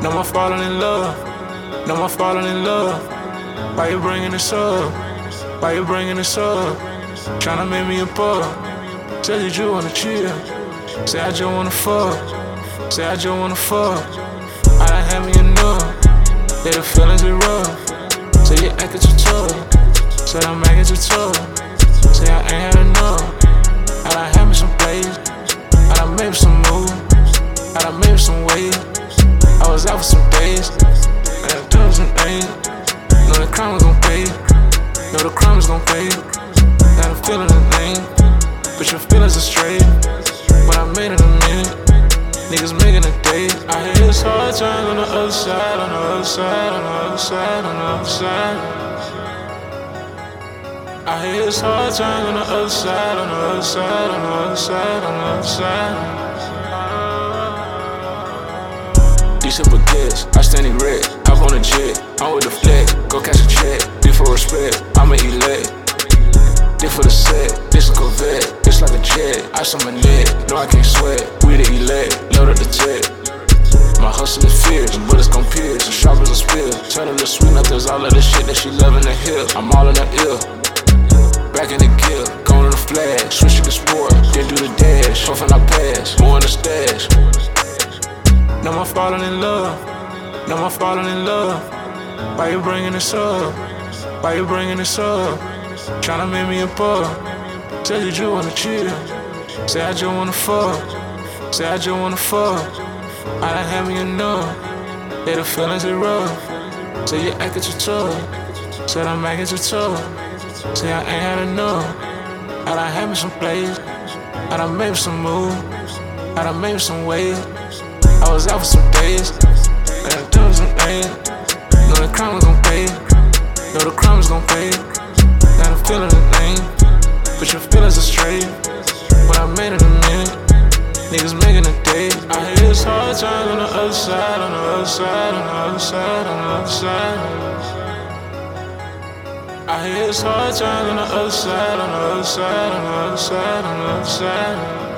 No more falling in love. No more falling in love. Why you bringing this up? Why you bringing this up? Tryna make me a bug. Tell you you wanna chill. Say I just wanna fuck. Say I just wanna fuck. I done had me enough. Let the feelings be rough. Say you acting too tough. Said I'm acting too tough. Say I ain't had enough. I done had me some plays. I done made some moves. I done made some waves. I was out for some days. I done done some things. Know the crime was gon' pay. Know the crime is gon' pay. Got a feeling the thing. But your feelings are straight. But I made it a minute. Niggas making a day. I hear it's hard times on the other side, on the other side, on the other side, on the other side. I hear it's hard times on the other side, on the other side, on the other side, on the other side. These simple kids, I stand in red, hop on a jet, I'm with the flag, go catch a check, be for respect, I'ma elect. This for the set, this a Corvette, it's like a jet, ice on my neck, no I can't sweat, we the elect, load up the tech. My hustle is fierce, the bullets gon' pierce, as sharp as a spear, turn her to sweet, now there's all of the shit that she loving to hear, I'm all in her ear. Back in the gear, going to the flash, switch to the sport, then do the dash, puffin' I pass, more in the stash. No more falling in love, no more falling in love. Why you bringing this up? Why you bringing this up? Tryna make me a bug. Tell you you wanna chill. Say I just wanna fuck. Say I just wanna fuck. I done had me enough. Let the feelings be rough. Say you acting too tough. Said I'm acting too tough. Say I ain't had enough. I done had me some plays. I done made some moves. I done made some waves. I was out for some days. I done done some things. Know the crime was gon' pay. Know the crime is gon' pay. Got a feeling the thing. But your feelings are straight. But I made it a minute. Niggas making a day. I hear it's hard times on the other side, on the other side, on the other side, on the other side. I hear it's hard times on the other side, on the other side, on the other side, on the other side.